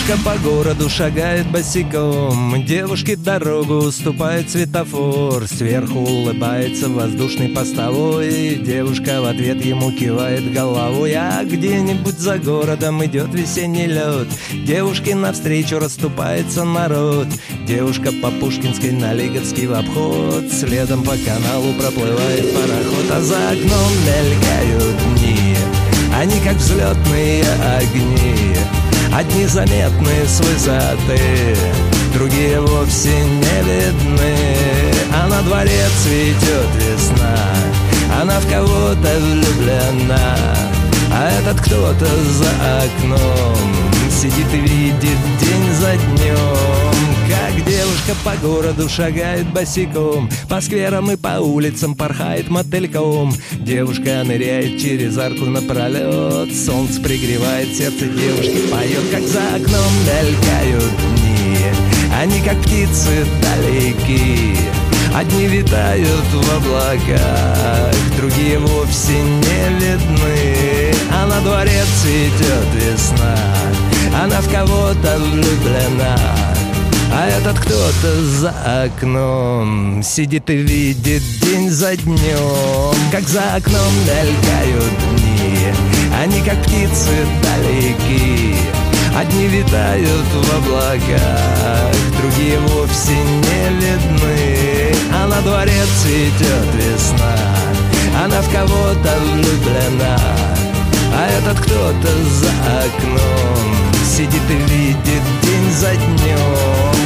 Девушка по городу шагает босиком, девушке дорогу уступает светофор. Сверху улыбается воздушный постовой, девушка в ответ ему кивает головой. А где-нибудь за городом идет весенний лед, девушке навстречу расступается народ. Девушка по Пушкинской на Лиговский в обход, следом по каналу проплывает пароход. А за окном мелькают дни, они как взлетные огни, одни заметны с высоты, другие вовсе не видны. А на дворе цветет весна, она в кого-то влюблена, а этот кто-то за окном сидит и видит день за днем. Как девушка по городу шагает босиком, по скверам и по улицам порхает мотыльком. Девушка ныряет через арку напролет, солнце пригревает сердце девушки, поет. Как за окном мелькают дни, они как птицы далеки, одни витают в облаках, другие вовсе не видны. А на дворе цветет весна, она в кого-то влюблена, а этот кто-то за окном сидит и видит день за днем. Как за окном мелькают дни, они как птицы далеки, одни витают в облаках, другие вовсе не видны. А на дворе цветет весна, она в кого-то влюблена, а этот кто-то за окном сидит и видит день за днем.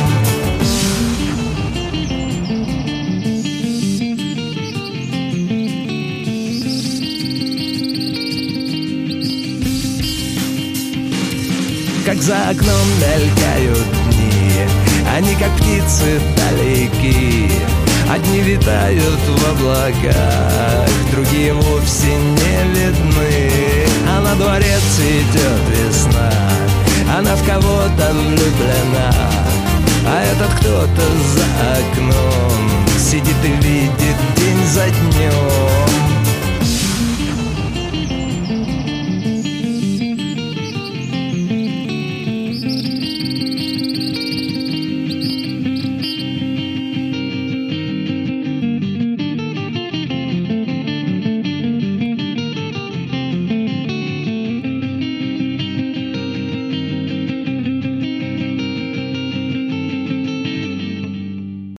Как за окном мелькают дни, они как птицы далеки, одни витают в облаках, другие вовсе не видны. А на дворе цветет весна, она в кого-то влюблена, а этот кто-то за окном сидит